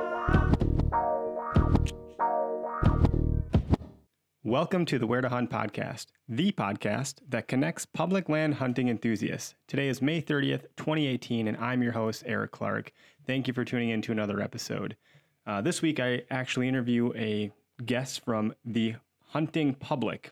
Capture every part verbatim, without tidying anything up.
Welcome to the Where to Hunt podcast, the podcast that connects public land hunting enthusiasts. Today is May thirtieth, twenty eighteen, and I'm your host, Eric Clark. Thank you for tuning in to another episode. Uh, this week, I actually interview a guest from the hunting public,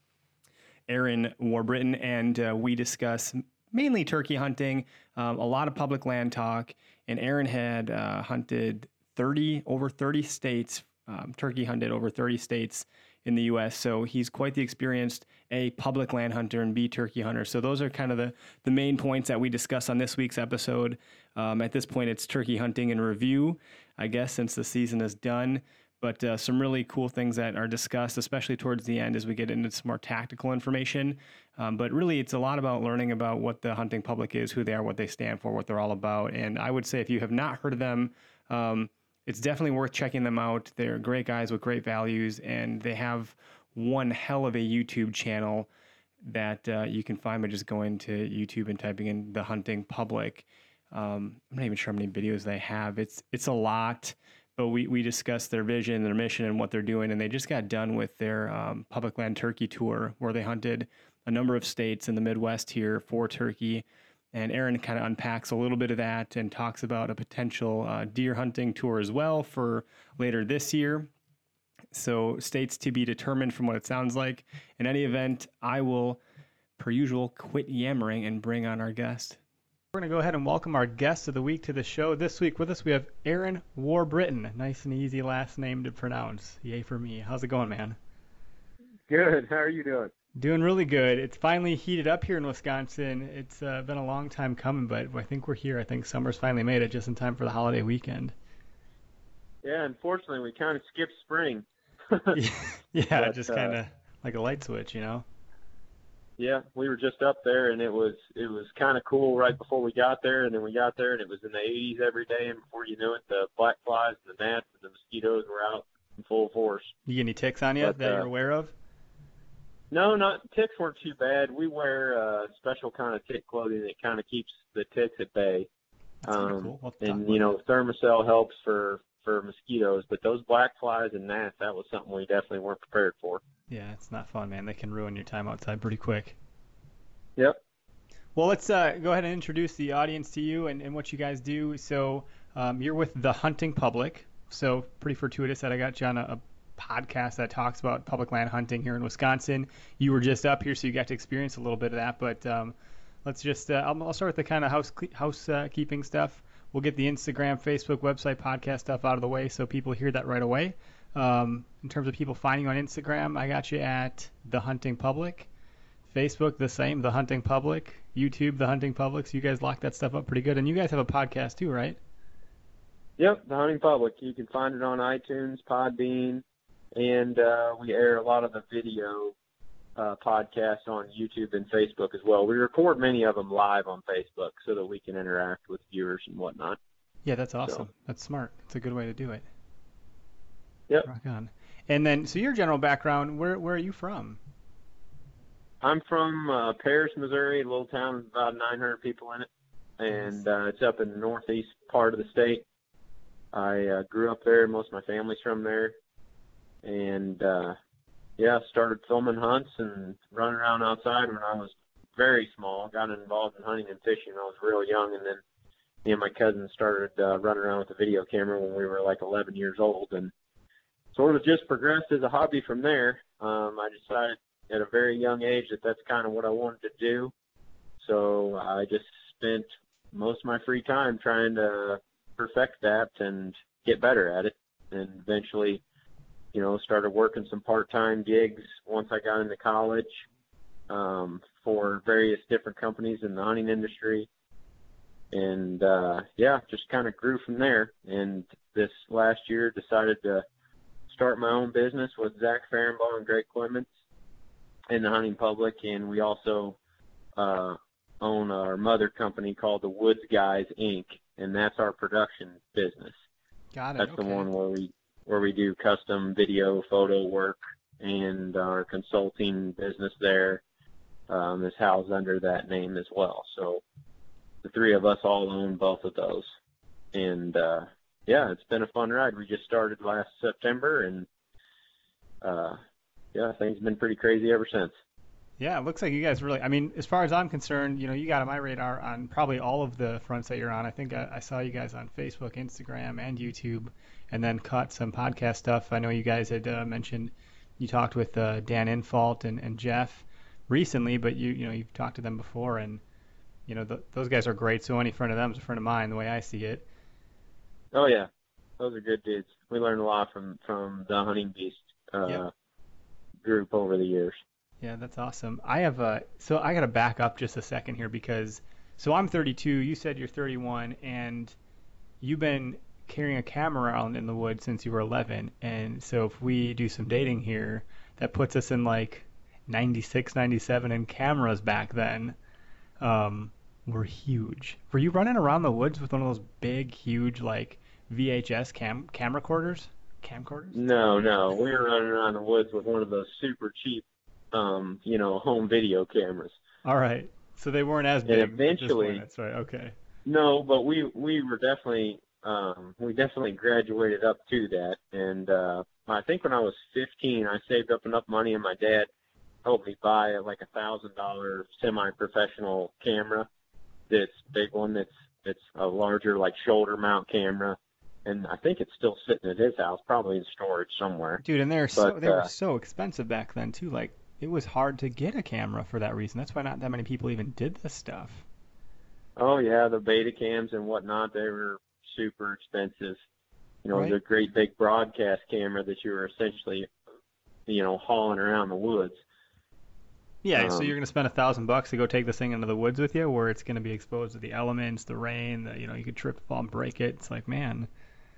Aaron Warbritton, and uh, we discuss mainly turkey hunting, um, a lot of public land talk, and Aaron had uh, hunted thirty over thirty states, um, turkey hunted over thirty states in the U S, so he's quite the experienced A, public land hunter, and B, turkey hunter. So those are kind of the, the main points that we discuss on this week's episode. Um, at this point, it's turkey hunting in review, I guess, since the season is done. But uh, some really cool things that are discussed, especially towards the end as we get into some more tactical information. Um, but really, it's a lot about learning about what the hunting public is, who they are, what they stand for, what they're all about. And I would say if you have not heard of them, um, it's definitely worth checking them out. They're great guys with great values, and they have one hell of a YouTube channel that uh, you can find by just going to YouTube and typing in the hunting public. Um, I'm not even sure how many videos they have. It's it's a lot, but we, we discussed their vision, their mission, and what they're doing. And they just got done with their um, public land turkey tour where they hunted a number of states in the Midwest here for turkey. And Aaron kind of unpacks a little bit of that and talks about a potential uh, deer hunting tour as well for later this year. So states to be determined from what it sounds like. In any event, I will, per usual, quit yammering and bring on our guest. We're going to go ahead and welcome our guest of the week to the show. This week with us, we have Aaron Warbritton. Nice and easy last name to pronounce. Yay for me. How's it going, man? Good. How are you doing? Doing really good. It's finally heated up here in Wisconsin. It's uh, been a long time coming, but I think we're here. I think summer's finally made it just in time for the holiday weekend. Yeah, unfortunately, we kind of skipped spring. yeah, yeah but, just uh, kind of like a light switch, you know? Yeah, we were just up there, and it was it was kind of cool right before we got there, and then we got there, and it was in the eighties every day, and before you knew it, the black flies and the gnats and the mosquitoes were out in full force. You get any ticks on you but, that uh, you're aware of? No, not ticks weren't too bad. We wear uh, special kind of tick clothing that kind of keeps the ticks at bay. That's um, pretty cool. We'll talk and, about you know, that. Thermacell helps for, for mosquitoes, but those black flies and gnats, that was something we definitely weren't prepared for. Yeah, it's not fun, man. They can ruin your time outside pretty quick. Yep. Well, let's uh, go ahead and introduce the audience to you and, and what you guys do. So um, you're with the hunting public. So pretty fortuitous that I got you on a, a podcast that talks about public land hunting here in Wisconsin. You were just up here, so you got to experience a little bit of that. But um, let's just, uh, I'll, I'll start with the kind of house housekeeping uh, stuff. We'll get the Instagram, Facebook, website, podcast stuff out of the way so people hear that right away. Um, in terms of people finding you on Instagram, I got you at The Hunting Public. Facebook, the same, The Hunting Public. YouTube, The Hunting Public. So you guys lock that stuff up pretty good. And you guys have a podcast too, right? Yep, The Hunting Public. You can find it on iTunes, Podbean, and uh, we air a lot of the video uh, podcasts on YouTube and Facebook as well. We record many of them live on Facebook so that we can interact with viewers and whatnot. Yeah, that's awesome. So. That's smart. It's a good way to do it. Yep. Rock on. And then, so your general background, where where are you from? I'm from uh, Paris, Missouri, a little town with about nine hundred people in it, and uh, it's up in the northeast part of the state. I uh, grew up there. Most of my family's from there. And, uh, yeah, started filming hunts and running around outside when I was very small. Got involved in hunting and fishing when I was real young, and then me and my cousin started uh, running around with a video camera when we were like eleven years old, and sort of just progressed as a hobby from there. Um, I decided at a very young age that that's kind of what I wanted to do, so I just spent most of my free time trying to perfect that and get better at it, and eventually, you know, started working some part-time gigs once I got into college um, for various different companies in the hunting industry. And, uh, yeah, just kind of grew from there. And this last year decided to start my own business with Zach Fehrenbaugh and Greg Clements in the hunting public. And we also uh, own our mother company called the Woods Guys, Incorporated, and that's our production business. Got it. That's Okay. the one where we where we do custom video, photo work, and our consulting business there um, is housed under that name as well. So the three of us all own both of those. And, uh, yeah, it's been a fun ride. We just started last September, and uh, yeah, things have been pretty crazy ever since. Yeah, it looks like you guys really, I mean, as far as I'm concerned, you know, you got on my radar on probably all of the fronts that you're on. I think I, I saw you guys on Facebook, Instagram, and YouTube, and then caught some podcast stuff. I know you guys had uh, mentioned you talked with uh, Dan Infalt and, and Jeff recently, but you you know, you've talked to them before, and, you know, the, those guys are great, so any friend of them is a friend of mine, the way I see it. Oh, yeah. Those are good dudes. We learned a lot from, from the Hunting Beast uh, Yep. group over the years. Yeah, that's awesome. I have a so I got to back up just a second here because so I'm thirty-two, you said you're thirty-one, and you've been carrying a camera around in the woods since you were eleven. And so if we do some dating here, that puts us in like ninety-six, ninety-seven, and cameras back then um, were huge. Were you running around the woods with one of those big, huge like V H S cam camera recorders? Camcorders? No, no. We were running around the woods with one of those super cheap, um, you know, home video cameras. All right. So they weren't as And big. at this eventually- point. That's right. Okay. No, but we we were definitely um, we definitely graduated up to that. And uh, I think when I was fifteen, I saved up enough money, and my dad helped me buy like a thousand dollar semi-professional camera. That's a big one. That's it's a larger like shoulder mount camera. And I think it's still sitting at his house, probably in storage somewhere. Dude, and they're so But, they were uh, so expensive back then too. Like it was hard to get a camera for that reason. That's why not that many people even did this stuff. Oh yeah, the beta cams and whatnot, they were super expensive. You know, Right. the great big broadcast camera that you were essentially, you know, hauling around the woods. Yeah, so Um, you're gonna spend a thousand bucks to go take this thing into the woods with you, where it's gonna be exposed to the elements, the rain, the, you know, you could trip, fall, and break it. It's like, man,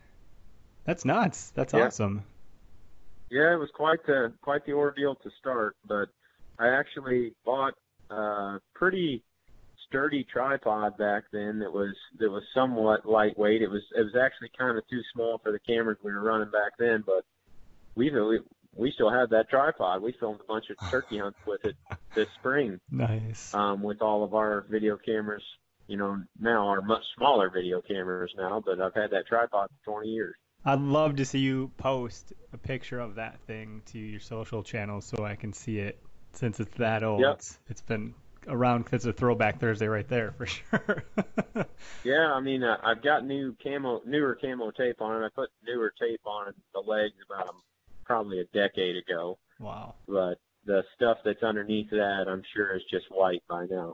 that's nuts. That's Yeah. awesome. Yeah, it was quite the quite the ordeal to start, but I actually bought a pretty sturdy tripod back then that was that was somewhat lightweight. It was it was actually kind of too small for the cameras we were running back then, but we we, we still had that tripod. We filmed a bunch of turkey hunts with it this spring. Nice. Um, with all of our video cameras, you know, now are much smaller video cameras now, but I've had that tripod for twenty years. I'd love to see you post a picture of that thing to your social channels so I can see it. Since it's that old, Yep. it's, it's been around. It's a throwback Thursday right there for sure. Yeah, I mean, uh, I've got new camo, newer camo tape on it. I put newer tape on the legs about um, probably a decade ago, Wow. but the stuff that's underneath that, I'm sure is just white by now.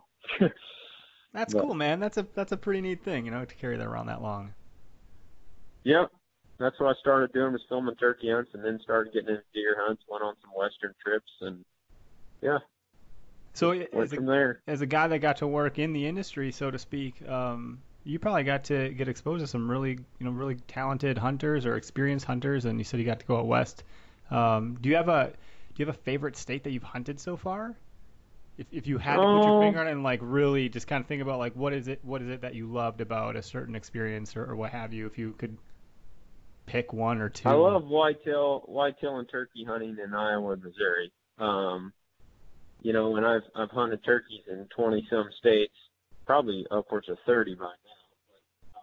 That's But- cool, man. That's a that's a pretty neat thing, you know, to carry that around that long. Yep, that's what I started doing, was filming turkey hunts, and then started getting into deer hunts. Went on some western trips, and yeah, So went as a, from there. as a guy that got to work in the industry, so to speak, um, you probably got to get exposed to some really, you know, really talented hunters or experienced hunters, and you said you got to go out west. Um, do you have a do you have a favorite state that you've hunted so far? If if you had to put your Oh. finger on it and like really just kind of think about like what is it what is it that you loved about a certain experience or, or what have you, if you could pick one or two. I love whitetail, whitetail and turkey hunting in Iowa and Missouri. Um, you know, and I've I've hunted turkeys in twenty some states, probably upwards of thirty by now.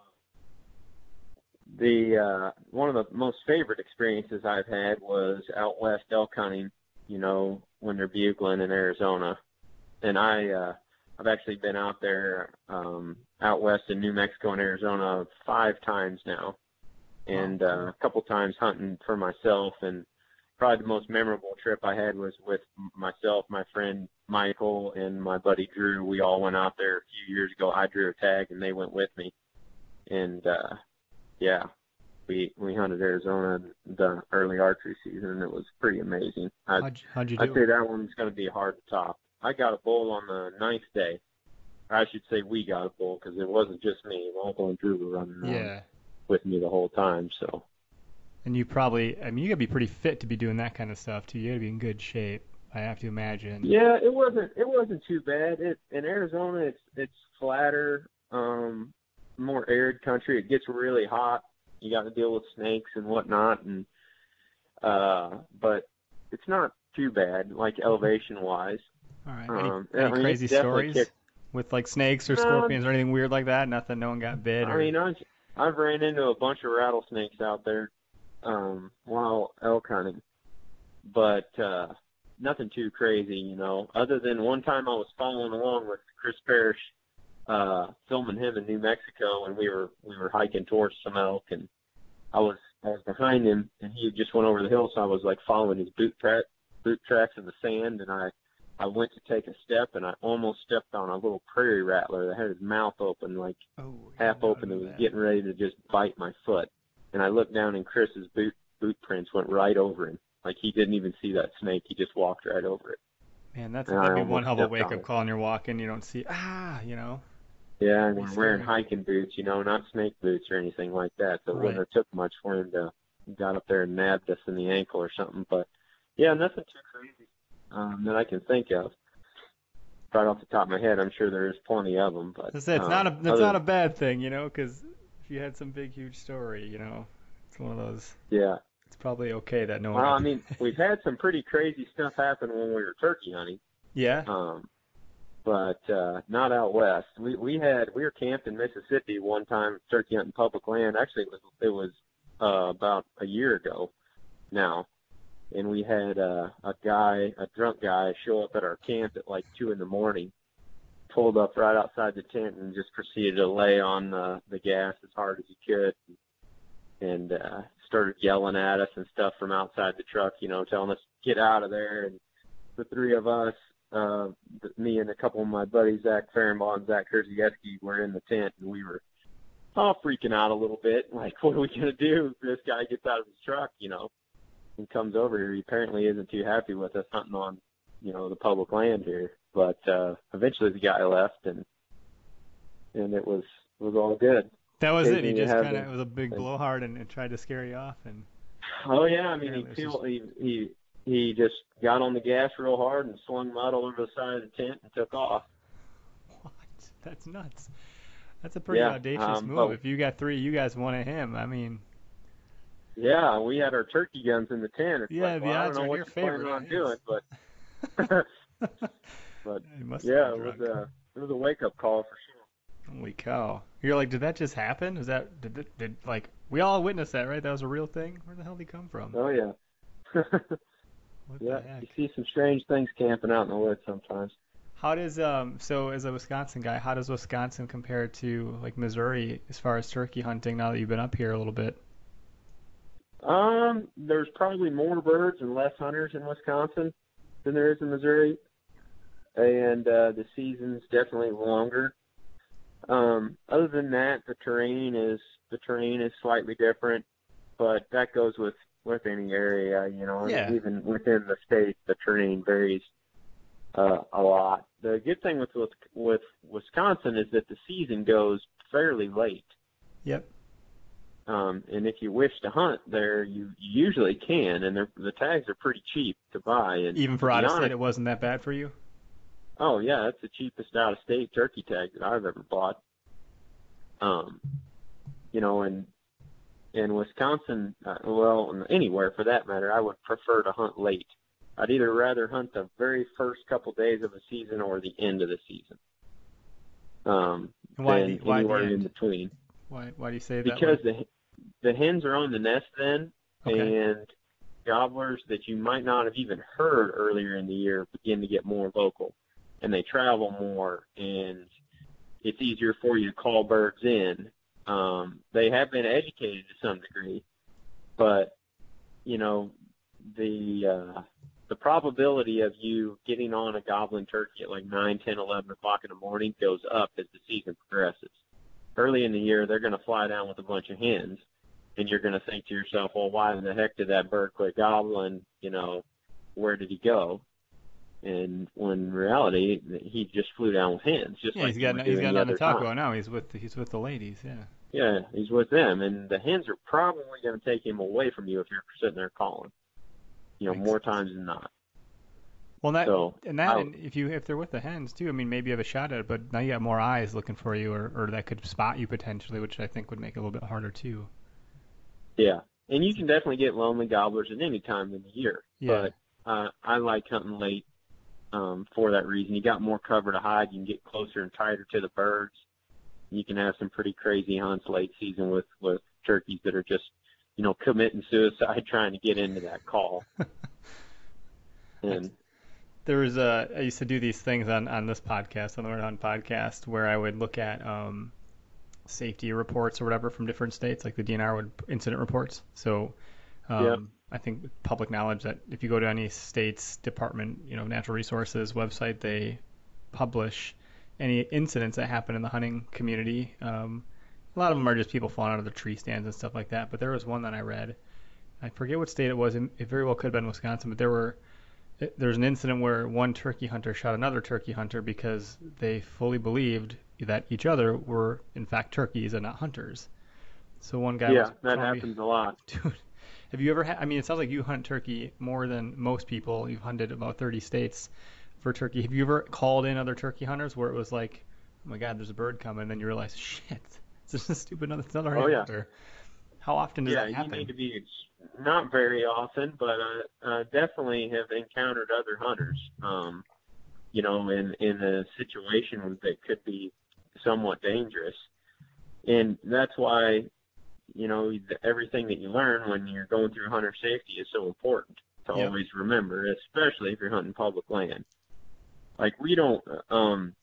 The uh, one of the most favorite experiences I've had was out west elk hunting. You know, when they're bugling in Arizona, and I uh, I've actually been out there um, out west in New Mexico and Arizona five times now, and uh, a couple times hunting for myself. And probably the most memorable trip I had was with myself, my friend Michael, and my buddy Drew. We all went out there a few years ago. I drew a tag, and they went with me. And uh, yeah, we we hunted Arizona in the early archery season, and it was pretty amazing. I, How'd, you- how'd you I'd do? say that one's going to be hard to top. I got a bull on the ninth day. Or I should say we got a bull, because it wasn't just me. Michael and Drew were running around Yeah. with me the whole time. So And you probably, I mean, you gotta be pretty fit to be doing that kind of stuff too. You gotta be in good shape, I have to imagine. yeah, it wasn't it wasn't too bad. It in Arizona, it's it's flatter, um, more arid country. It gets really hot. You got to deal with snakes and whatnot, and uh, but it's not too bad, like elevation wise. All right. Any, Um, any I mean, crazy it's definitely stories kicked- with like snakes or Um, scorpions or anything weird like that? Nothing. No one got bit. Or... I mean, I, I've ran into a bunch of rattlesnakes out there um, while elk hunting, but uh, nothing too crazy, you know. Other than one time I was following along with Chris Parrish, uh, filming him in New Mexico, and we were we were hiking towards some elk, and I was I was behind him, and he just went over the hill, so I was like following his boot track boot tracks in the sand, and I I went to take a step, and I almost stepped on a little prairie rattler that had his mouth open, like Oh, half yeah, open, no, and was that. getting ready to just bite my foot. And I looked down, and Chris's boot boot prints went right over him. Like he didn't even see that snake; he just walked right over it. Man, that's And I that'd be almost one hell of a stepped wake on up it. call, and you're walking, you don't see ah, you know. Yeah, and Pretty we're wearing scary. hiking boots, you know, not snake boots or anything like that. So it wouldn't Right. have took much for him to got up there and nabbed us in the ankle or something. But yeah, nothing too crazy um, that I can think of. Right off the top of my head, I'm sure there is plenty of them. But I said it's um, not a it's other- not a bad thing, you know, because if you had some big huge story, you know, it's one of those. yeah. It's probably okay that no Well, one. I mean, we've had some pretty crazy stuff happen when we were turkey hunting. Yeah. Um, but uh, not out west. We we had we were camped in Mississippi one time, turkey hunting public land. Actually, it was it was uh, about a year ago now, and we had uh, a guy, a drunk guy, show up at our camp at like two in the morning. Pulled up right outside the tent and just proceeded to lay on the the gas as hard as he could, and uh, started yelling at us and stuff from outside the truck. You know, telling us get out of there. And the three of us. Uh, me and a couple of my buddies, Zach Fehrenbaugh and Zach Herzieski, were in the tent, and we were all freaking out a little bit. Like, what are we going to do if this guy gets out of his truck, you know, and comes over here? He apparently isn't too happy with us hunting on, you know, the public land here. But uh, eventually the guy left, and and it was it was all good. That was it. He Occasionally you just have kind of the- it was a big blowhard and, and tried to scare you off. And Oh, yeah, I mean, Yeah, he, it was feel, just- he, he, he just got on the gas real hard and slung mud all over the side of the tent and took off. what? That's nuts. That's a pretty Yeah, audacious um, move. oh. If you got three, you guys wanted him. I mean, Yeah, we had our turkey guns in the tent. It's Yeah, like, the well, I odds don't are know in what your you're favor, planning on not doing, his. but but He must yeah, have it been was drunk. a it was a wake up call for sure. Holy cow! You're like, did that just happen? Is that did, did, did like we all witnessed that, right? That was a real thing. Where the hell did he come from? Oh yeah, What yeah. the heck? You see some strange things camping out in the woods sometimes. How does um so as a Wisconsin guy, how does Wisconsin compare to like Missouri as far as turkey hunting? Now that you've been up here a little bit. Um, there's probably more birds and less hunters in Wisconsin than there is in Missouri, and uh, the season's definitely longer. Um, other than that, the terrain is the terrain is slightly different, but that goes with with any area, you know. Yeah. Even within the state, the terrain varies uh, a lot. The good thing with, with with Wisconsin is that the season goes fairly late. Yep. Um, and if you wish to hunt there, you, you usually can, and they're, the tags are pretty cheap to buy. And Even for to be out of state, honest- it wasn't that bad for you. Oh yeah, that's the cheapest out of state turkey tag that I've ever bought. Um, you know, and in Wisconsin, uh, well, anywhere for that matter, I would prefer to hunt late. I'd either rather hunt the very first couple days of a season or the end of the season. Um, And why than the- why the anywhere in end? between. Why why do you say that? Because way? the the hens are on the nest then, Okay. and gobblers that you might not have even heard earlier in the year begin to get more vocal, and they travel more, and it's easier for you to call birds in. Um, they have been educated to some degree, but you know the uh, the probability of you getting on a gobbling turkey at like nine, ten, eleven o'clock in the morning goes up as the season progresses. Early in the year, they're going to fly down with a bunch of hens, and you're going to think to yourself, well, why in the heck did that bird quit gobbling? You know, where did he go? And when in reality, he just flew down with hens, just Yeah, like he's you got would he's do got any on the other taco time. now. He's with he's with the ladies. Yeah. Yeah, he's with them, and the hens are probably going to take him away from you if you're sitting there calling. You know, Makes more sense. times than not. Well, that So, and that I- and if you if they're with the hens too, I mean maybe you have a shot at it, but now you got more eyes looking for you, or or that could spot you potentially, which I think would make it a little bit harder too. Yeah, and you can definitely get lonely gobblers at any time in the year. Yeah. But uh, I like hunting late um, for that reason. You got more cover to hide. You can get closer and tighter to the birds. you can have some pretty crazy hunts late season with, with turkeys that are just, you know, committing suicide trying to get into that call. And there was a, I used to do these things on, on this podcast, on the Where to Hunt podcast, where I would look at um, safety reports or whatever from different states, like the D N R would incident reports. So um, yep. I think public knowledge that if you go to any state's Department, you know, Natural Resources website, they publish any incidents that happen in the hunting community. Um, a lot of them are just people falling out of the tree stands and stuff like that. But there was one that I read. I forget what state it was. It very well could have been Wisconsin, but there were there's an incident where one turkey hunter shot another turkey hunter because they fully believed that each other were in fact turkeys and not hunters. So one guy yeah, was that happens a lot. Dude, have you ever had? I mean, it sounds like you hunt turkey more than most people. You've hunted about thirty states for turkey. Have you ever called in other turkey hunters where it was like, oh my God, there's a bird coming, and then you realize, shit, it's just a stupid another, it's another oh, yeah. hunter. How often does yeah, that happen? You need to be, not very often, but uh, uh, definitely have encountered other hunters, um, you know, in, in a situation that could be somewhat dangerous. And that's why, you know, everything that you learn when you're going through hunter safety is so important to Yep. always remember, especially if you're hunting public land. Like we don't, um,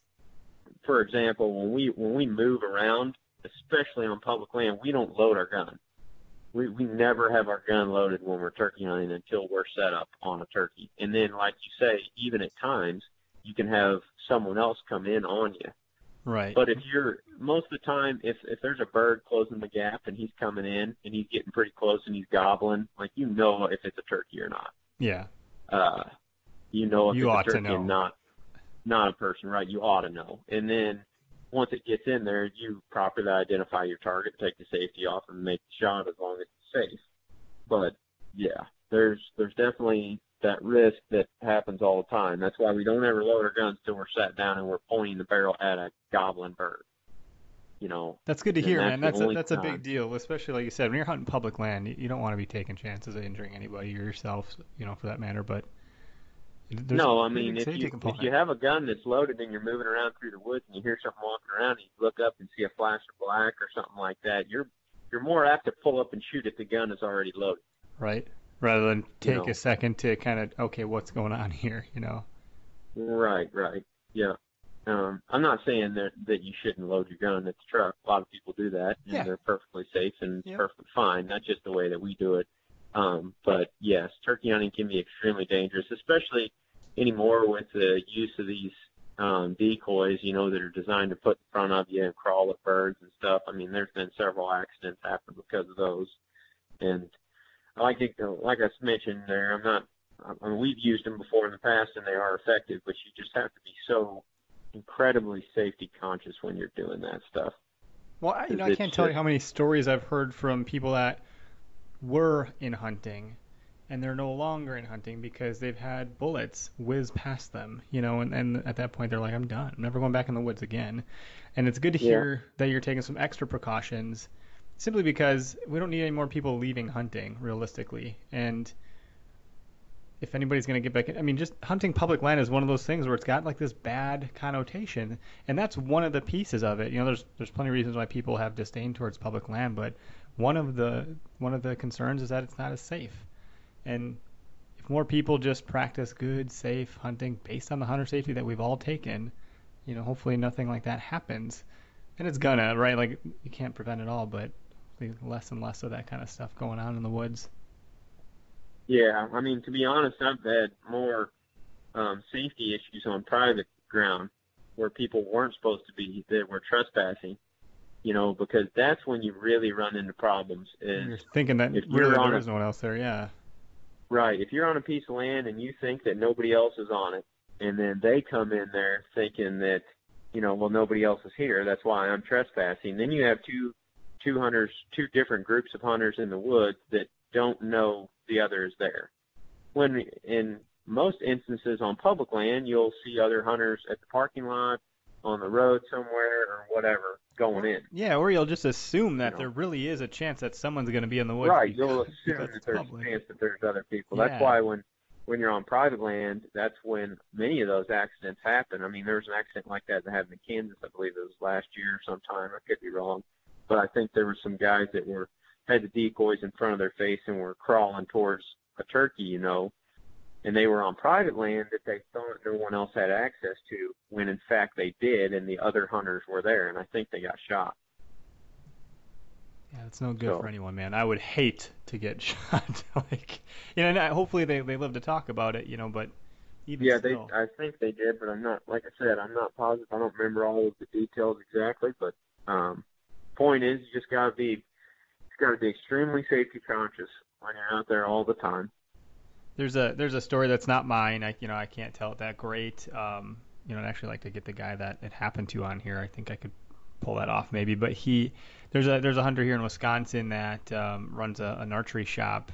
for example, when we when we move around, especially on public land, we don't load our gun. We we never have our gun loaded when we're turkey hunting until we're set up on a turkey. And then, like you say, even at times, you can have someone else come in on you. Right. But if you're, most of the time, if if there's a bird closing the gap and he's coming in and he's getting pretty close and he's gobbling, like you know if it's a turkey or not. Yeah. Uh, you know if You it's ought a to turkey know. and not not a person, right? You ought to know. And then once it gets in there, you properly identify your target, take the safety off, and make the shot as long as it's safe. But yeah, there's there's definitely that risk that happens all the time. That's why we don't ever load our guns till we're sat down and we're pointing the barrel at a gobbling bird. You know. That's good to and hear, that's man. the That's a, only that's a time. big deal, especially like you said, when you're hunting public land, you, you don't want to be taking chances of injuring anybody or yourself, you know, for that matter. But there's No, a I big mean, if safety you component. if you have a gun that's loaded and you're moving around through the woods and you hear something walking around and you look up and see a flash of black or something like that, you're you're more apt to pull up and shoot if the gun is already loaded. Right. Rather than take know. a second to kind of, okay, what's going on here, you know? Right, right, yeah. Um, I'm not saying that that you shouldn't load your gun at the truck. A lot of people do that, and Yeah. they're perfectly safe and Yep. perfectly fine. That's just the way that we do it. Um, but yes, turkey hunting can be extremely dangerous, especially anymore with the use of these um, decoys, you know, that are designed to put in front of you and crawl at birds and stuff. I mean, there's been several accidents happen because of those. And I like it, like I mentioned there, I'm not, I mean, we've used them before in the past and they are effective, but you just have to be so incredibly safety conscious when you're doing that stuff. Well, I, you know, I It's can't tell you just- how many stories I've heard from people that were in hunting and they're no longer in hunting because they've had bullets whiz past them, you know, and, and at that point they're like, I'm done. I'm never going back in the woods again. And it's good to Yeah. hear that you're taking some extra precautions simply because we don't need any more people leaving hunting realistically. And if anybody's going to get back in, I mean, just hunting public land is one of those things where it's got like this bad connotation. And that's one of the pieces of it. You know, there's there's plenty of reasons why people have disdain towards public land, but one of the one of the concerns is that it's not as safe. And if more people just practice good, safe hunting based on the hunter safety that we've all taken, you know, hopefully nothing like that happens. And it's gonna, right? Like, you can't prevent it all, but less and less of that kind of stuff going on in the woods. Yeah, I mean, to be honest, I've had more um, safety issues on private ground where people weren't supposed to be, that were trespassing, you know, because that's when you really run into problems. Is You're thinking that if you're really on there a- is no one else there, yeah. Right. If you're on a piece of land and you think that nobody else is on it, and then they come in there thinking that, you know, well, nobody else is here, that's why I'm trespassing, then you have two two hunters, two different groups of hunters in the woods that don't know the other is there. When in most instances on public land, you'll see other hunters at the parking lot, on the road somewhere, or whatever, going in. Yeah, or you'll just assume that You know. there really is a chance that someone's going to be in the woods. Right, because you'll assume it's that there's public. a chance that there's other people. Yeah. That's why when when you're on private land, that's when many of those accidents happen. I mean, there was an accident like that that happened in Kansas, I believe it was last year or sometime. I could be wrong. But I think there were some guys that were had the decoys in front of their face and were crawling towards a turkey, you know, and they were on private land that they thought no one else had access to, when in fact they did, and the other hunters were there, and I think they got shot. Yeah, it's no good So- for anyone, man. I would hate to get shot. Like, you know, and hopefully they, they live to talk about it, you know, but even Yeah, they. still. I think they did, but I'm not. Like I said, I'm not positive. I don't remember all of the details exactly, but um, point is, you just gotta be, you gotta be extremely safety conscious when you're out there all the time. There's a there's a story that's not mine. I you know I can't tell it that great. Um, you know, I'd actually like to get the guy that it happened to on here. I think I could pull that off maybe. But he there's a there's a hunter here in Wisconsin that um, runs a, an archery shop.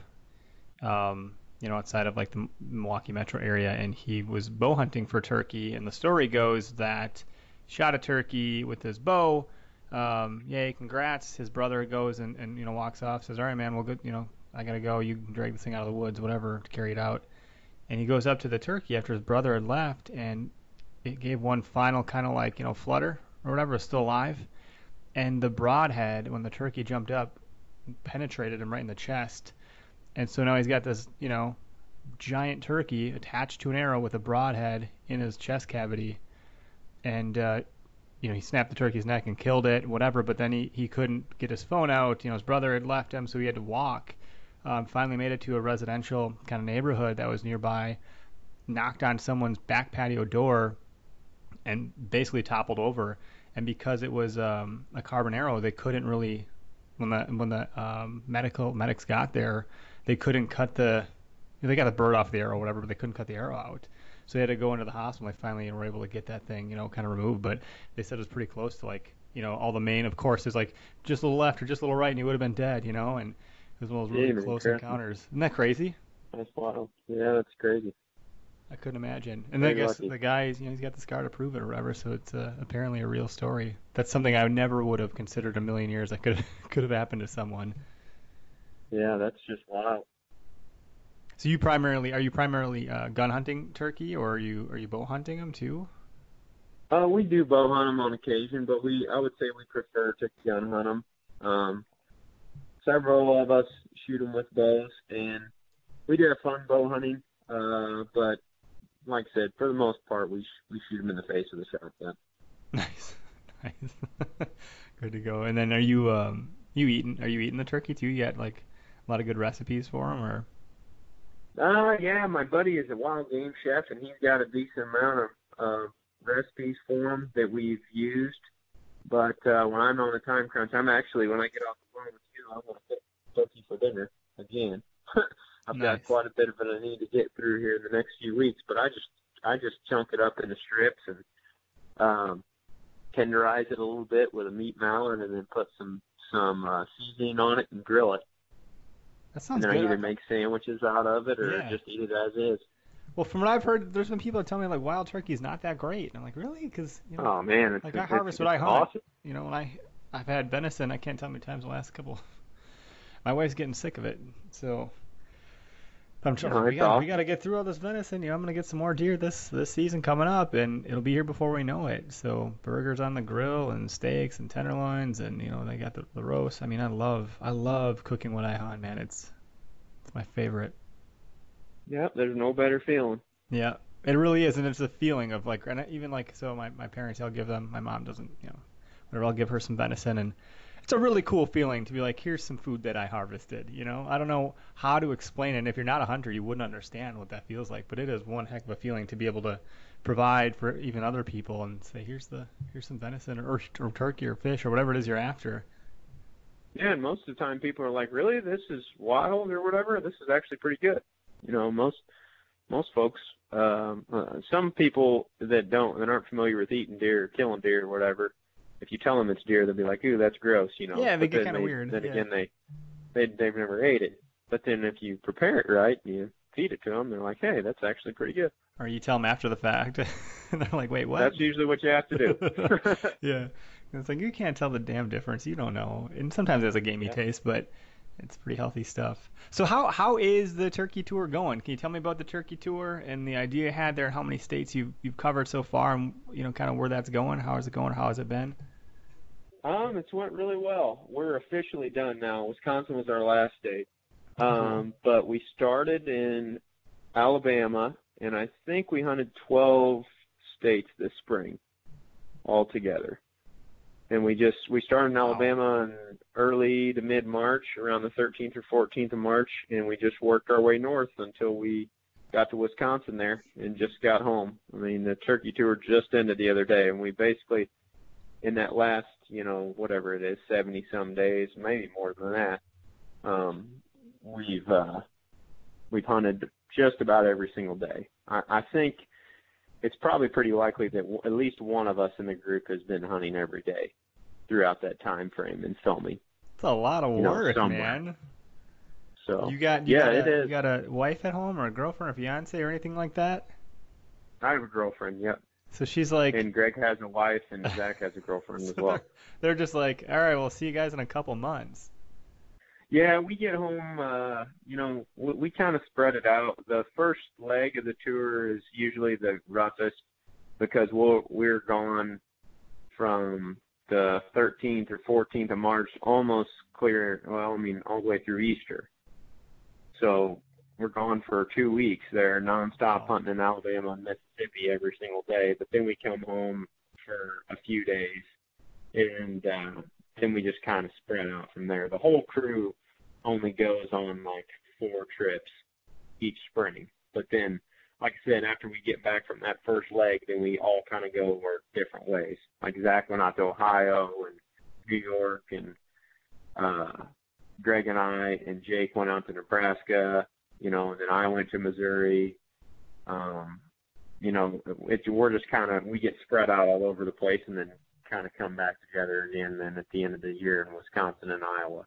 Um, you know, outside of like the Milwaukee metro area, and he was bow hunting for turkey. And the story goes that shot a turkey with his bow. Um, yay, congrats. His brother goes and, and you know walks off, says, all right, man, well, good, you know, I gotta go. You can drag this thing out of the woods, whatever, to carry it out. And he goes up to the turkey after his brother had left, and it gave one final kind of like, you know, flutter or whatever, is still alive. And the broadhead, when the turkey jumped up, penetrated him right in the chest. And so now he's got this, you know, giant turkey attached to an arrow with a broadhead in his chest cavity. And, uh, you know, he snapped the turkey's neck and killed it, whatever, but then he, he couldn't get his phone out. You know, his brother had left him, so he had to walk. Um, finally made it to a residential kind of neighborhood that was nearby, knocked on someone's back patio door, and basically toppled over. And because it was um, a carbon arrow, they couldn't really, when the when the um, medical medics got there, they couldn't cut the, they got the bird off the arrow or whatever, but they couldn't cut the arrow out. So they had to go into the hospital. They finally were able to get that thing, you know, kind of removed. But they said it was pretty close to, like, you know, all the main, of course, is like just a little left or just a little right, and he would have been dead, you know. And it was one of those really Yeah, close man. encounters. Isn't that crazy? That's wild. Yeah, that's crazy. I couldn't imagine. And then I Very guess lucky. the guy, you know, he's got the scar to prove it or whatever. So it's uh, apparently a real story. That's something I never would have considered a million years that could could have happened to someone. Yeah, that's just wild. So you primarily are you primarily uh, gun hunting turkey, or are you are you bow hunting them too? Uh, we do bow hunt them on occasion, but we I would say we prefer to gun hunt them. Um, several of us shoot them with bows, and we do have fun bow hunting. Uh, but like I said, for the most part, we sh- we shoot them in the face with a shotgun. Nice, nice, good to go. And then are you um you eating are you eating the turkey too? You got like a lot of good recipes for them, or? Uh, yeah, my buddy is a wild game chef, and he's got a decent amount of uh, recipes for him that we've used. But uh, when I'm on a time crunch, I'm actually, when I get off the phone with you, I'm going to cook turkey for dinner again. I've got Nice. quite a bit of it I need to get through here in the next few weeks, but I just I just chunk it up into strips and um, tenderize it a little bit with a meat mallet, and then put some some uh, seasoning on it and grill it. That sounds And then I good. either make sandwiches out of it or Yeah. just eat it as is. Well, from what I've heard, there's been people that tell me like wild turkey is not that great. And I'm like, really? Because you know, Oh man, it's, like it's, I harvest it's what I hunt. awesome. You know, when I I've had venison, I can't tell how many times the last couple. My wife's getting sick of it, so. But I'm trying. No, we it's got awesome. we got to get through all this venison. You know, I'm gonna get some more deer this this season coming up, and it'll be here before we know it. So burgers on the grill and steaks and tenderloins, and you know they got the, the roast. I mean, I love I love cooking what I hunt, man. It's it's my favorite. Yep, there's no better feeling. Yeah, it really is, and it's a feeling of like, and I- even like, so my, my parents, I'll give them, my mom doesn't, you know, whatever, I'll give her some venison, and it's a really cool feeling to be like, here's some food that I harvested, you know? I don't know how to explain it, and if you're not a hunter, you wouldn't understand what that feels like, but it is one heck of a feeling to be able to provide for even other people and say, here's the, here's some venison or, or turkey or fish or whatever it is you're after. Yeah, and most of the time people are like, really, this is wild or whatever? This is actually pretty good. You know, most most folks, um, uh, some people that don't, that aren't familiar with eating deer or killing deer or whatever, if you tell them it's deer, they'll be like, ooh, that's gross, you know. Yeah, they But get then kinda weird, Then yeah. again, they, they, they've never ate it. But then if you prepare it right and you feed it to them, they're like, hey, that's actually pretty good. Or you tell them after the fact, and they're like, wait, what? That's usually what you have to do. Yeah. It's like, you can't tell the damn difference. You don't know. And sometimes it has a gamey Yeah. taste, but It's pretty healthy stuff. So how how is the turkey tour going? Can you tell me about the turkey tour and the idea you had there, how many states you've you've covered so far, and you know kind of where that's going? How is it going? How has it been? Um, it's went really well. We're officially done now. Wisconsin was our last state. Um, but we started in Alabama, and I think we hunted twelve states this spring altogether. And we just we started in Alabama in early to mid March, around the thirteenth or fourteenth of March, and we just worked our way north until we got to Wisconsin there and just got home. I mean, the turkey tour just ended the other day, and we basically, in that last, you know, whatever it is, seventy some days, maybe more than that, um, we've uh, we've hunted just about every single day. I, I think it's probably pretty likely that w- at least one of us in the group has been hunting every day throughout that time frame and filming. It's a lot of You know, work, somewhere. man. So You got you yeah, got it a, is. you got a wife at home or a girlfriend or fiance or anything like that? I have a girlfriend, yep. So she's like, And Greg has a wife, and Zach has a girlfriend as so well. they're, they're just like, all right, we'll see you guys in a couple months. Yeah, we get home, uh, you know, we, we kind of spread it out. The first leg of the tour is usually the roughest because we'll, we're gone from the thirteenth or fourteenth of March almost clear, well, I mean, all the way through Easter. So we're gone for two weeks there, nonstop hunting in Alabama and Mississippi every single day. But then we come home for a few days, and uh, then we just kind of spread out from there. The whole crew only goes on like four trips each spring. But then, like I said, after we get back from that first leg, then we all kind of go our different ways. Like Zach went out to Ohio and New York, and uh, Greg and I and Jake went out to Nebraska, you know, and then I went to Missouri. Um, you know, it's, we're just kind of, we get spread out all over the place and then kind of come back together again then at the end of the year in Wisconsin and Iowa.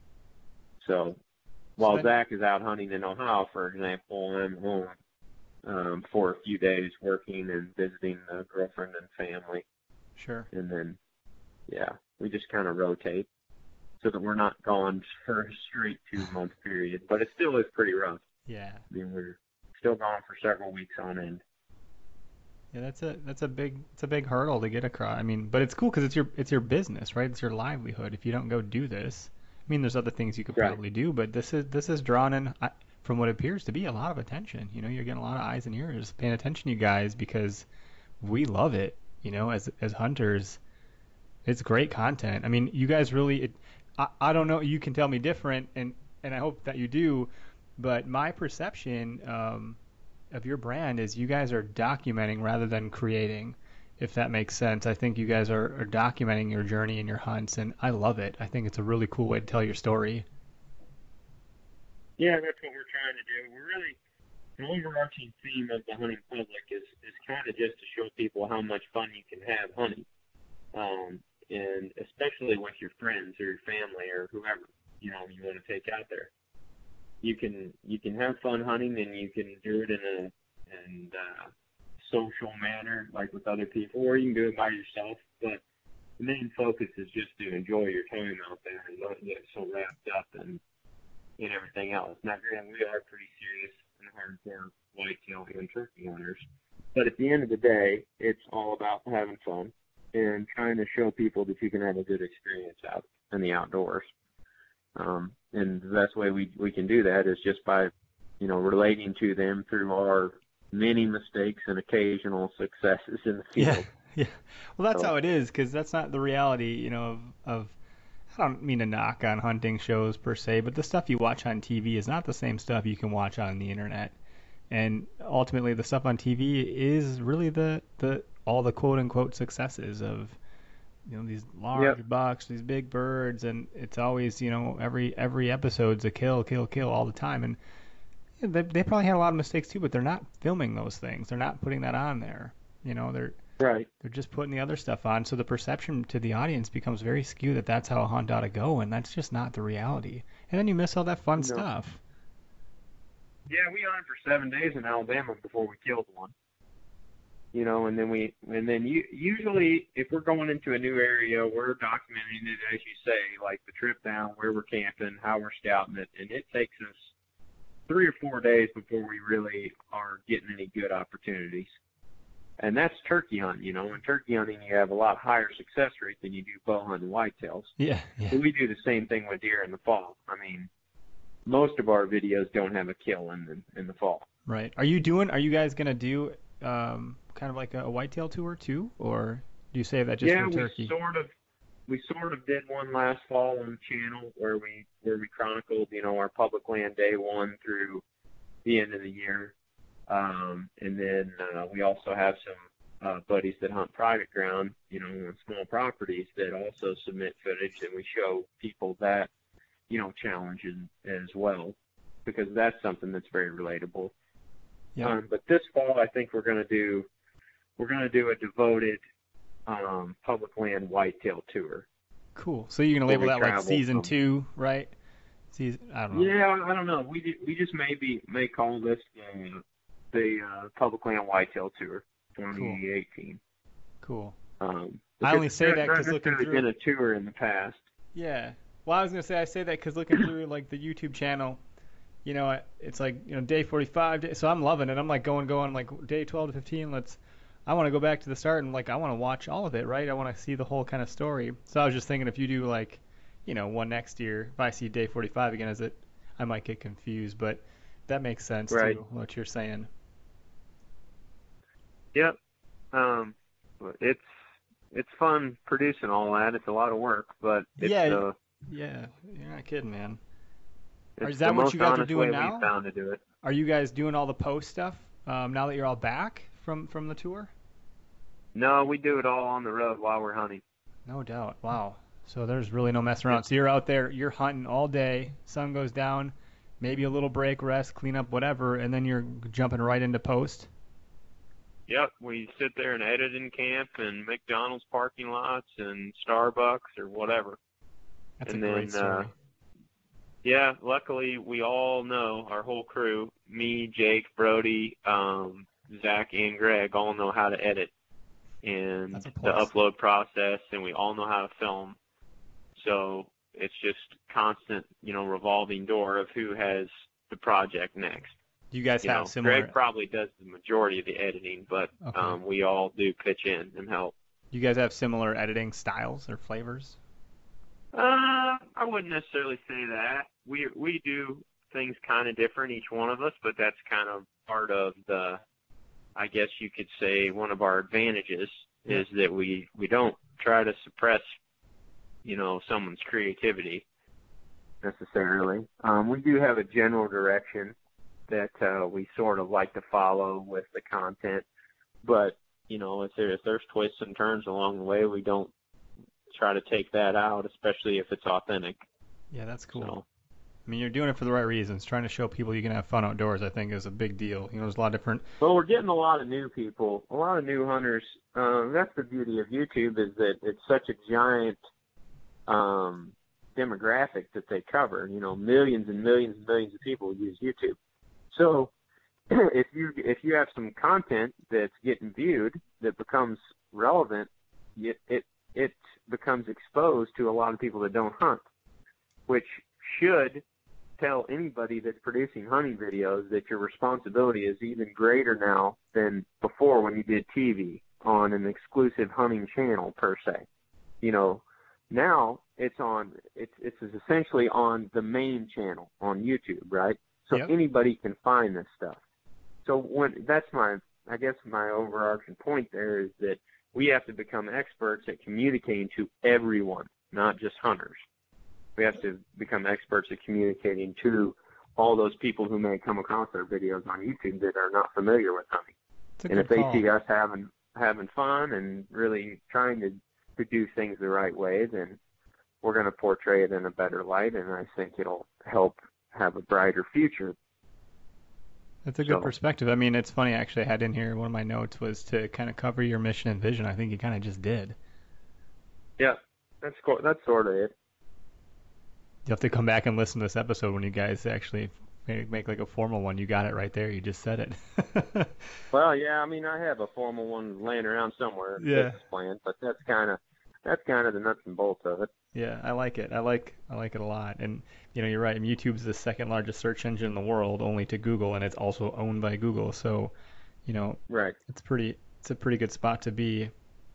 So while So- Zach is out hunting in Ohio, for example, I'm home um, for a few days working and visiting the girlfriend and family. Sure. And then, yeah, we just kind of rotate so that we're not gone for a straight two-month period. But it still is pretty rough. Yeah. I mean, we're still gone for several weeks on end. Yeah, that's a that's a big it's a big hurdle to get across. I mean, but it's cool because it's your it's your business, right? It's your livelihood. If you don't go do this, I mean, there's other things you could Right. probably do, but this is this is drawn in I- from what appears to be a lot of attention. You know, you're getting a lot of eyes and ears paying attention to you guys because we love it. You know, as as hunters, it's great content. I mean, you guys really. It, I I don't know. You can tell me different, and and I hope that you do. But my perception um, of your brand is you guys are documenting rather than creating, if that makes sense. I think you guys are, are documenting your journey and your hunts, and I love it. I think it's a really cool way to tell your story. Yeah, that's what we're trying to do. We're really, the overarching theme of the hunting public is, is kind of just to show people how much fun you can have hunting. Um, and especially with your friends or your family or whoever, you know, you want to take out there. You can you can have fun hunting, and you can do it in a and uh, social manner, like with other people, or you can do it by yourself. But the main focus is just to enjoy your time out there and not get so wrapped up in in everything else. Now, granted, we are pretty serious and hardcore whitetail and turkey hunters, but at the end of the day, it's all about having fun and trying to show people that you can have a good experience out in the outdoors. Um, and the best way we we can do that is just by, you know, relating to them through our many mistakes and occasional successes in the Yeah, field. yeah. Well, that's So- how it is, because that's not the reality, you know, of, of I don't mean to knock on hunting shows per se, but the stuff you watch on T V is not the same stuff you can watch on the internet. And ultimately, the stuff on T V is really the, the all the quote unquote successes of, you know, these large Yep. bucks, these big birds, and it's always, you know, every every episode's a kill, kill, kill all the time. And yeah, they they probably had a lot of mistakes too, but they're not filming those things. They're not putting that on there. You know, they're Right. they're just putting the other stuff on, so the perception to the audience becomes very skewed that that's how a hunt ought to go, and that's just not the reality. And then you miss all that fun No. stuff. Yeah, we hunted for seven days in Alabama before we killed one. you know, and then we, and then you, usually if we're going into a new area, we're documenting it, as you say, like the trip down, where we're camping, how we're scouting it, and it takes us three or four days before we really are getting any good opportunities. And that's turkey hunting, you know. In turkey hunting, you have a lot higher success rate than you do bow hunting whitetails. Yeah, yeah. So we do the same thing with deer in the fall. I mean, most of our videos don't have a kill in the, in the fall. Right. Are you doing? Are you guys gonna do um, kind of like a, a whitetail tour too, or do you save that just yeah, for turkey? we sort of we sort of did one last fall on the channel where we where we chronicled, you know, our public land day one through the end of the year. Um, and then uh, we also have some uh, buddies that hunt private ground, you know, on small properties that also submit footage, and we show people that, you know, challenge as well, because that's something that's very relatable. Yeah. Um, but this fall, I think we're going to do we're going to do a devoted um, public land whitetail tour. Cool. So you're gonna label that like season from, two, right? Season. I don't know. Yeah, I don't know. We we just maybe may call this the the uh, public land whitetail tour twenty eighteen. Cool. Um, I only say that because looking through. Been a tour in the past. Yeah. Well, I was gonna say I say that because looking through like the YouTube channel, you know, it's like, you know, day forty-five. So I'm loving it. I'm like going, going, I'm like day twelve to fifteen. Let's. I want to go back to the start and like I want to watch all of it, right? I want to see the whole kind of story. So I was just thinking if you do like, you know, one next year, if I see day forty-five again, is it? I might get confused, but that makes sense right. too. What you're saying. Yep. Um, it's it's fun producing all that. It's a lot of work, but it's, yeah, uh, yeah, you're not kidding, man. It's is that the what most you guys are honest doing way now? We found to do it. Are you guys doing all the post stuff um, now that you're all back from from the tour? No, we do it all on the road while we're hunting. No doubt. Wow. So there's really no messing around. So you're out there, you're hunting all day. Sun goes down, maybe a little break, rest, clean up, whatever, and then you're jumping right into post. Yep, we sit there and edit in camp and McDonald's parking lots and Starbucks or whatever. That's and a then, great story. Uh, yeah, luckily we all know, our whole crew, me, Jake, Brody, um, Zach, and Greg all know how to edit and the upload process, and we all know how to film. So it's just constant, you know, revolving door of who has the project next. You guys you have know, similar. Greg probably does the majority of the editing, but okay. um, we all do pitch in and help. You guys have similar editing styles or flavors? Uh, I wouldn't necessarily say that. We we do things kind of different, each one of us, but that's kind of part of the, I guess you could say, one of our advantages yeah. is that we, we don't try to suppress, you know, someone's creativity necessarily. Um, we do have a general direction that uh, we sort of like to follow with the content, but you know, if, there, if there's twists and turns along the way, we don't try to take that out, especially if it's authentic. Yeah, that's cool. So, I mean, you're doing it for the right reasons. Trying to show people you can have fun outdoors, I think, is a big deal. You know, there's a lot of different. Well, we're getting a lot of new people, a lot of new hunters. Um, that's the beauty of YouTube, is that it's such a giant um, demographic that they cover. You know, millions and millions and millions of people use YouTube. So if you if you have some content that's getting viewed that becomes relevant, it it, it becomes exposed to a lot of people that don't hunt, which should tell anybody that's producing hunting videos that your responsibility is even greater now than before when you did T V on an exclusive hunting channel per se. You know, now it's on it's it's essentially on the main channel on YouTube, right? So yep. anybody can find this stuff. So when that's my, I guess my overarching point there is that we have to become experts at communicating to everyone, not just hunters. We have to become experts at communicating to all those people who may come across our videos on YouTube that are not familiar with hunting. And if they call. see us having having fun and really trying to, to do things the right way, then we're going to portray it in a better light, and I think it'll help have a brighter future. That's a good so, perspective. I mean, it's funny, actually, I had in here, one of my notes was to kind of cover your mission and vision. I think you kind of just did. Yeah, that's cool. That's sort of it. You'll have to come back and listen to this episode when you guys actually make, make like a formal one. You got it right there. You just said it. Well, yeah, I mean, I have a formal one laying around somewhere, Yeah. business plan, but that's kind of that's kind of the nuts and bolts of it. Yeah, I like it. I like I like it a lot. And you know, you're right. YouTube's the second largest search engine in the world, only to Google, and it's also owned by Google. So, you know, Right. it's pretty. It's a pretty good spot to be.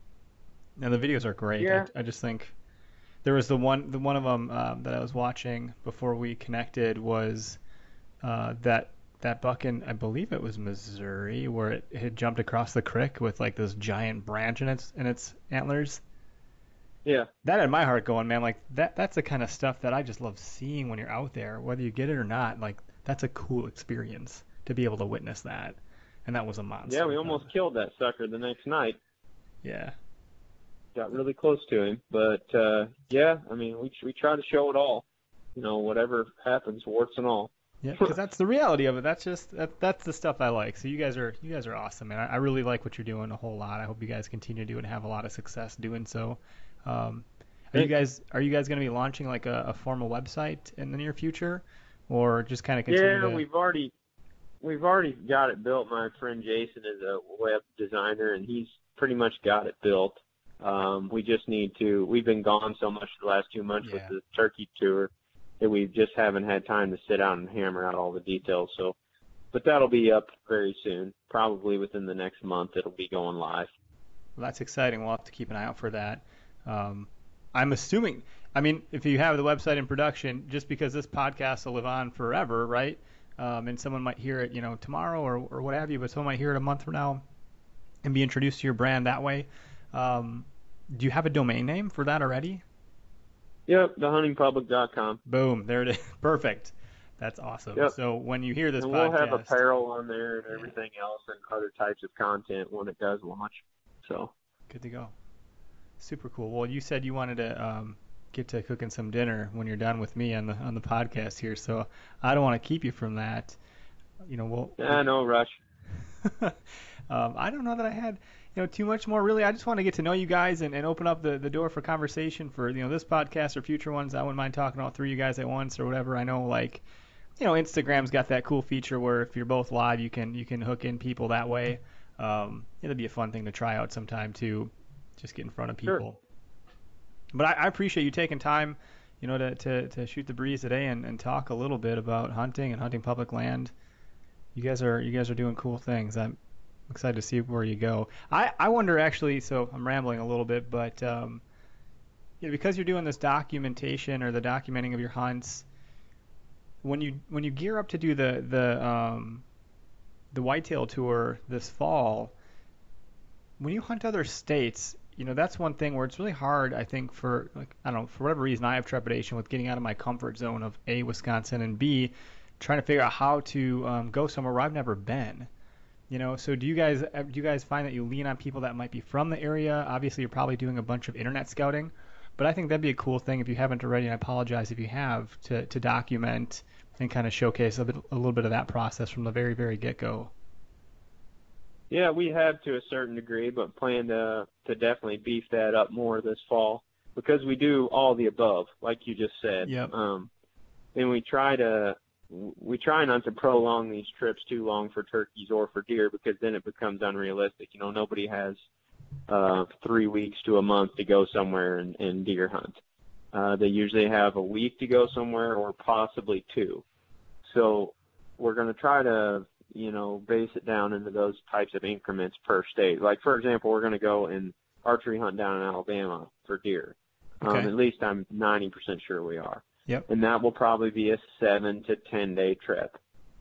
And the videos are great. Yeah. I, I just think there was the one the one of them um, that I was watching before we connected was uh, that that buck in, I believe it was Missouri, where it, it had jumped across the creek with like this giant branch in its in its antlers. Yeah. That had my heart going, man. Like that that's the kind of stuff that I just love seeing when you're out there, whether you get it or not. Like that's a cool experience to be able to witness that. And that was a monster. Yeah, we almost killed that sucker the next night. Yeah. Got really close to him, but uh, yeah, I mean, we we try to show it all. You know, whatever happens, warts and all. Yeah, because that's the reality of it. That's just that, that's the stuff I like. So you guys are you guys are awesome, man. I, I really like what you're doing a whole lot. I hope you guys continue to do it and have a lot of success doing so. Um, are you guys are you guys going to be launching like a, a formal website in the near future, or just kind of continue? Yeah, to... we've already we've already got it built. My friend Jason is a web designer, and he's pretty much got it built. Um, we just need to. We've been gone so much the last two months Yeah. with the turkey tour that we just haven't had time to sit down and hammer out all the details. So, but that'll be up very soon. Probably within the next month, it'll be going live. Well, that's exciting. We'll have to keep an eye out for that. Um, I'm assuming, I mean, if you have the website in production, just because this podcast will live on forever, right? Um, and someone might hear it, you know, tomorrow or, or what have you, but someone might hear it a month from now and be introduced to your brand that way. Um, do you have a domain name for that already? Yep, the hunting public dot com. Boom, there it is. Perfect. That's awesome. Yep. So when you hear this And podcast, we'll have apparel on there and everything else and other types of content when it does launch. So good to go. Super cool. Well, you said you wanted to um, get to cooking some dinner when you're done with me on the on the podcast here, so I don't want to keep you from that. You know, we'll. yeah, no rush. um, I don't know that I had you know too much more. Really, I just want to get to know you guys and, and open up the, the door for conversation for you know this podcast or future ones. I wouldn't mind talking to all three of you guys at once or whatever. I know like you know Instagram's got that cool feature where if you're both live, you can you can hook in people that way. Um, it'll be a fun thing to try out sometime too. Just get in front of people. Sure. But I, I appreciate you taking time, you know, to, to, to shoot the breeze today and, and talk a little bit about hunting and hunting public land. You guys are you guys are doing cool things. I'm excited to see where you go. I, I wonder actually, so I'm rambling a little bit, but um, you know, because you're doing this documentation or the documenting of your hunts, when you when you gear up to do the the um, the whitetail tour this fall, when you hunt other states, you know, that's one thing where it's really hard, I think, for, like, I don't know, for whatever reason, I have trepidation with getting out of my comfort zone of A, Wisconsin, and B, trying to figure out how to um, go somewhere where I've never been. You know, so do you guys do you guys find that you lean on people that might be from the area? Obviously, you're probably doing a bunch of internet scouting, but I think that'd be a cool thing if you haven't already, and I apologize if you have, to, to document and kind of showcase a, bit, a little bit of that process from the very, very get-go. Yeah, we have to a certain degree, but plan to to definitely beef that up more this fall because we do all the above, like you just said. Yep. Um, and we try to we try not to prolong these trips too long for turkeys or for deer because then it becomes unrealistic. You know, nobody has uh, three weeks to a month to go somewhere and, and deer hunt. Uh, they usually have a week to go somewhere or possibly two. So we're going to try to you know, base it down into those types of increments per state. Like, for example, we're going to go and archery hunt down in Alabama for deer. Okay. Um, at least I'm ninety percent sure we are. Yep. And that will probably be a seven to ten day trip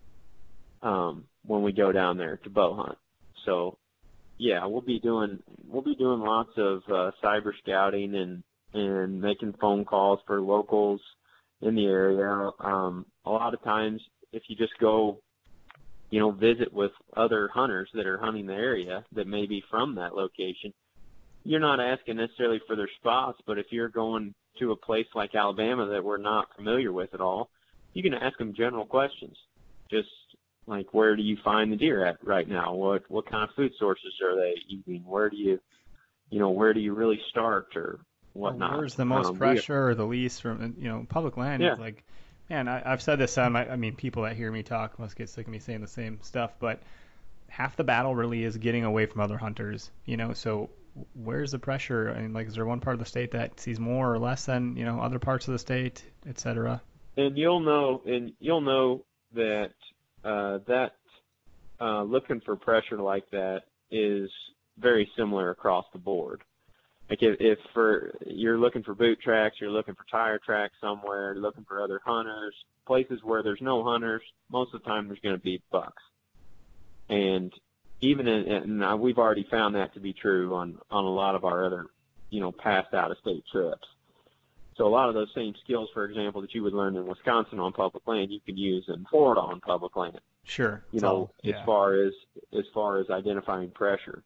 um, when we go down there to bow hunt. So, yeah, we'll be doing we'll be doing lots of uh, cyber scouting and and making phone calls for locals in the area. Um, a lot of times, if you just go you know, visit with other hunters that are hunting the area that may be from that location. You're not asking necessarily for their spots, but if you're going to a place like Alabama that we're not familiar with at all, you can ask them general questions. Just like, where do you find the deer at right now? What what kind of food sources are they eating? Where do you, you know, where do you really start or whatnot? Where's the most um, pressure or the least from, you know, public land? Yeah. Like, Man, I, I've said this on my, I mean, people that hear me talk must get sick of me saying the same stuff, but half the battle really is getting away from other hunters, you know, so where's the pressure? I mean, like, is there one part of the state that sees more or less than, you know, other parts of the state, et cetera? And you'll know, and you'll know that uh, that uh, looking for pressure like that is very similar across the board. Like if, if for you're looking for boot tracks, you're looking for tire tracks somewhere, you're looking for other hunters, places where there's no hunters, most of the time there's going to be bucks. And even in, and we've already found that to be true on, on a lot of our other, you know, past out-of-state trips. So a lot of those same skills, for example, that you would learn in Wisconsin on public land, you could use in Florida on public land. Sure. You know, all, yeah. as far as as far as identifying pressure,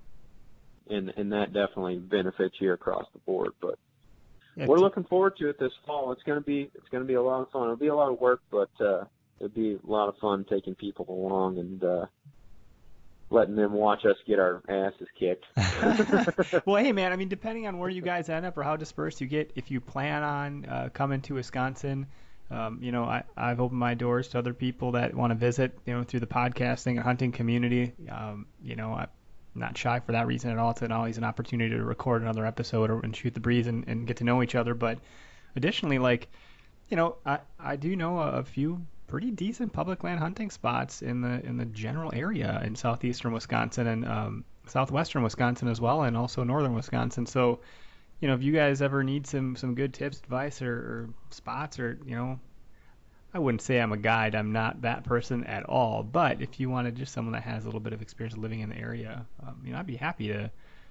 and and that definitely benefits you across the board. But yeah, we're looking forward to it this fall. It's gonna be it's gonna be a lot of fun. It'll be a lot of work, but uh, it'll be a lot of fun taking people along and uh, letting them watch us get our asses kicked. Well, hey, man, I mean, depending on where you guys end up or how dispersed you get, if you plan on uh, coming to Wisconsin, um, you know, I, I've opened my doors to other people that want to visit, you know, through the podcasting and hunting community. Um, you know, I'm not shy for that reason at all. It's an, always an opportunity to record another episode or, and shoot the breeze and, and get to know each other. But additionally, like, you know, I, I do know a, a few pretty decent public land hunting spots in the in the general area in southeastern Wisconsin and um, southwestern Wisconsin as well, and also northern Wisconsin. So, you know, if you guys ever need some some good tips, advice, or, or spots, or, you know, I wouldn't say I'm a guide. I'm not that person at all. But if you wanted just someone that has a little bit of experience living in the area, um, you know, I'd be happy to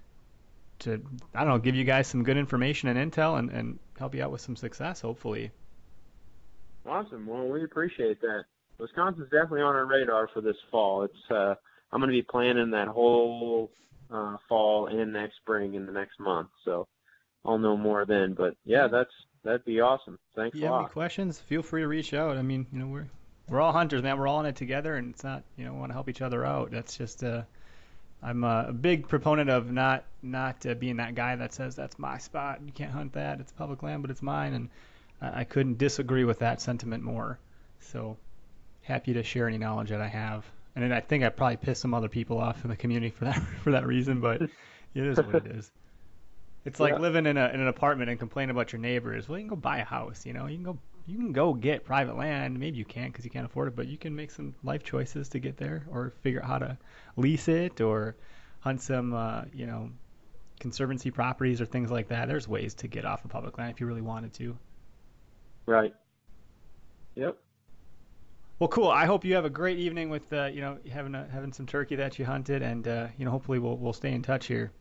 to I don't know, give you guys some good information and intel and, and help you out with some success, hopefully. Awesome. Well, we appreciate that. Wisconsin's definitely on our radar for this fall. It's uh, I'm going to be planning that whole uh, fall and next spring in the next month, so I'll know more then. But yeah, that's that'd be awesome. Thanks if you a have lot. Any questions? Feel free to reach out. I mean, you know, we're we're all hunters, man. We're all in it together, and it's not, you know, we want to help each other out. That's just uh, I'm a, a big proponent of not not uh, being that guy that says that's my spot. You can't hunt that. It's public land, but it's mine, and I couldn't disagree with that sentiment more. So happy to share any knowledge that I have. And then I think I probably pissed some other people off in the community for that for that reason, but it is what it is. It's like yeah. living in, a, in an apartment and complaining about your neighbors. Well, you can go buy a house, you know. You can go you can go get private land. Maybe you can't because you can't afford it, but you can make some life choices to get there, or figure out how to lease it, or hunt some, uh, you know, conservancy properties or things like that. There's ways to get off of public land if you really wanted to. Right. Yep. Well, cool. I hope you have a great evening with, uh, you know, having a, having some turkey that you hunted, and uh, you know, hopefully we'll we'll stay in touch here.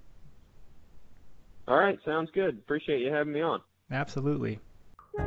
All right, sounds good. Appreciate you having me on. Absolutely. All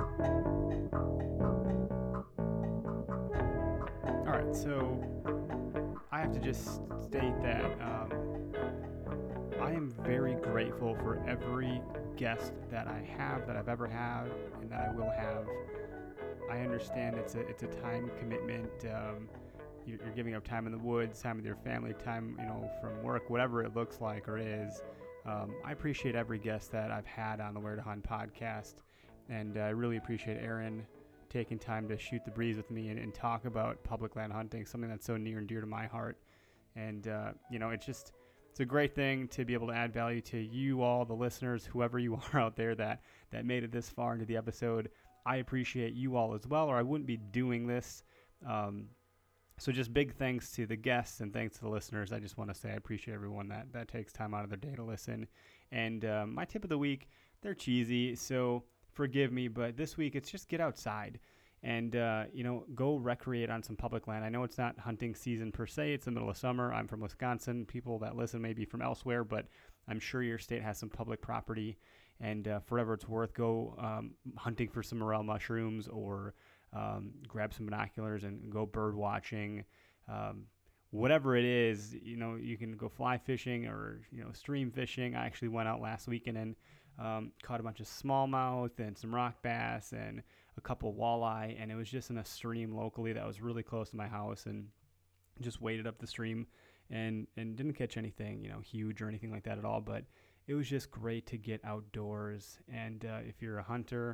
right, so I have to just state that um, I am very grateful for every guest that I have, that I've ever had, and that I will have. I understand it's a it's a time commitment. Um, you're, you're giving up time in the woods, time with your family, time, you know, from work, whatever it looks like or is. Um, I appreciate every guest that I've had on the Where to Hunt podcast, and I really appreciate Aaron taking time to shoot the breeze with me and, and talk about public land hunting, something that's so near and dear to my heart. And uh, you know, it's just it's a great thing to be able to add value to you all, the listeners, whoever you are out there that that made it this far into the episode. I appreciate you all as well, or I wouldn't be doing this. Um, so just big thanks to the guests and thanks to the listeners. I just want to say I appreciate everyone that, that takes time out of their day to listen. And um, my tip of the week, they're cheesy, so forgive me, but this week it's just get outside and, uh, you know, go recreate on some public land. I know it's not hunting season per se. It's the middle of summer. I'm from Wisconsin. People that listen may be from elsewhere, but I'm sure your state has some public property. And uh, for whatever it's worth, go um, hunting for some morel mushrooms, or um, grab some binoculars and go bird watching. Um, whatever it is, you know, you can go fly fishing or, you know, stream fishing. I actually went out last weekend and um, caught a bunch of smallmouth and some rock bass and a couple walleye. And it was just in a stream locally that was really close to my house, and just waded up the stream and, and didn't catch anything, you know, huge or anything like that at all. But it was just great to get outdoors. And uh, if you're a hunter,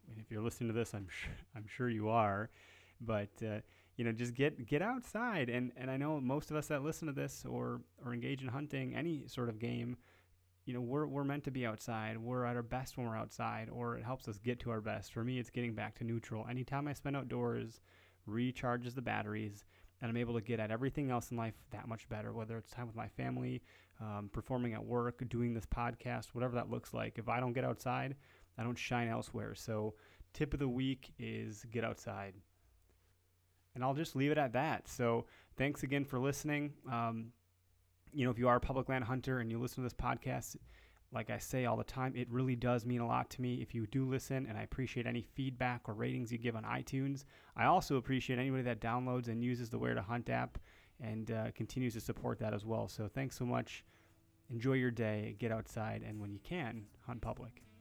and if you're listening to this, I'm sure, I'm sure you are, but uh, you know, just get get outside. And, and I know most of us that listen to this or or engage in hunting, any sort of game, you know, we're we're meant to be outside. We're at our best when we're outside, or it helps us get to our best. For me, it's getting back to neutral. Anytime I spend outdoors, recharges the batteries, and I'm able to get at everything else in life that much better, whether it's time with my family, um, performing at work, doing this podcast, whatever that looks like. If I don't get outside, I don't shine elsewhere. So tip of the week is get outside. And I'll just leave it at that. So thanks again for listening. Um, you know, if you are a public land hunter and you listen to this podcast, like I say all the time, it really does mean a lot to me if you do listen, and I appreciate any feedback or ratings you give on iTunes. I also appreciate anybody that downloads and uses the Where to Hunt app and uh, continues to support that as well. So thanks so much. Enjoy your day, get outside, and when you can, hunt public.